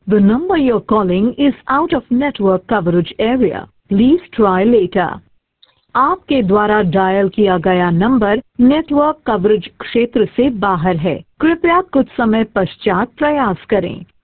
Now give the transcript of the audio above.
The number you're calling is out of network coverage area. Please try later. आपके द्वारा dial किया गया number network coverage क्षेत्र से बाहर है। कृपया कुछ समय पश्चात प्रयास करें।